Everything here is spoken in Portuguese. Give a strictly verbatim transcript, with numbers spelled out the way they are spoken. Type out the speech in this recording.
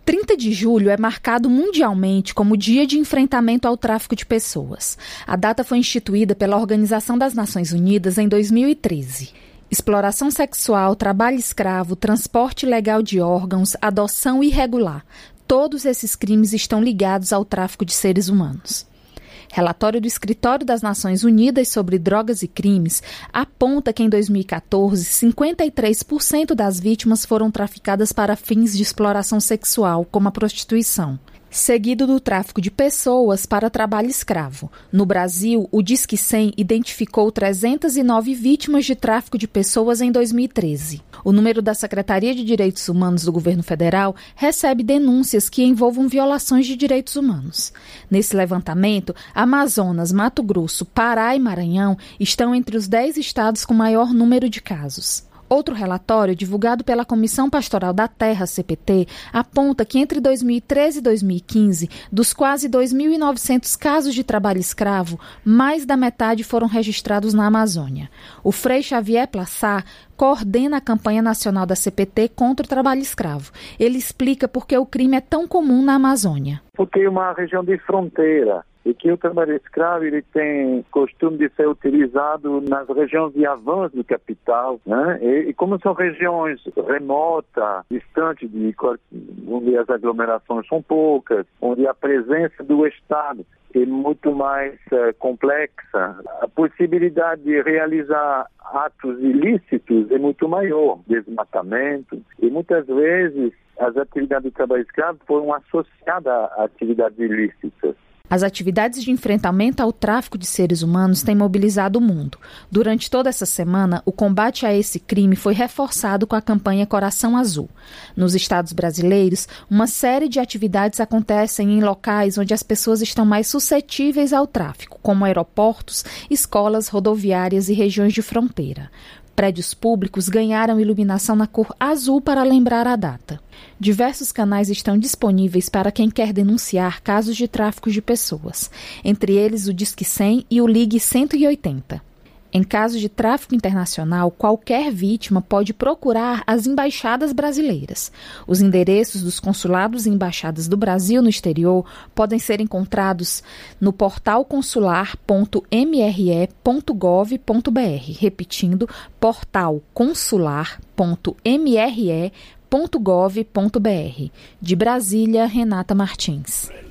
trinta de julho é marcado mundialmente como Dia de Enfrentamento ao Tráfico de Pessoas. A data foi instituída pela Organização das Nações Unidas em dois mil e treze. Exploração sexual, trabalho escravo, transporte ilegal de órgãos, adoção irregular. Todos esses crimes estão ligados ao tráfico de seres humanos. Relatório do Escritório das Nações Unidas sobre Drogas e Crimes aponta que em dois mil e catorze, cinquenta e três por cento das vítimas foram traficadas para fins de exploração sexual, como a prostituição, seguido do tráfico de pessoas para trabalho escravo. No Brasil, o Disque cem identificou trezentas e nove vítimas de tráfico de pessoas em dois mil e treze. O número da Secretaria de Direitos Humanos do Governo Federal recebe denúncias que envolvam violações de direitos humanos. Nesse levantamento, Amazonas, Mato Grosso, Pará e Maranhão estão entre os dez estados com maior número de casos. Outro relatório, divulgado pela Comissão Pastoral da Terra, C P T, aponta que entre dois mil e treze e dois mil e quinze, dos quase dois mil e novecentos casos de trabalho escravo, mais da metade foram registrados na Amazônia. O Frei Xavier Plassat coordena a campanha nacional da C P T contra o trabalho escravo. Ele explica por que o crime é tão comum na Amazônia. Porque é uma região de fronteira e que o trabalho escravo ele tem costume de ser utilizado nas regiões de avanço do capital, né? E, e como são regiões remotas, distantes, de, onde as aglomerações são poucas, onde a presença do Estado é muito mais uh, complexa, a possibilidade de realizar atos ilícitos é muito maior, desmatamento, e muitas vezes as atividades de trabalho escravo foram associadas a atividades ilícitas. As atividades de enfrentamento ao tráfico de seres humanos têm mobilizado o mundo. Durante toda essa semana, o combate a esse crime foi reforçado com a campanha Coração Azul. Nos estados brasileiros, uma série de atividades acontecem em locais onde as pessoas estão mais suscetíveis ao tráfico, como aeroportos, escolas, rodoviárias e regiões de fronteira. Prédios públicos ganharam iluminação na cor azul para lembrar a data. Diversos canais estão disponíveis para quem quer denunciar casos de tráfico de pessoas, entre eles o Disque cem e o Ligue cento e oitenta. Em caso de tráfico internacional, qualquer vítima pode procurar as embaixadas brasileiras. Os endereços dos consulados e embaixadas do Brasil no exterior podem ser encontrados no portal consular ponto m r e ponto gov ponto b r, repetindo, portal consular ponto m r e ponto gov ponto b r. De Brasília, Renata Martins.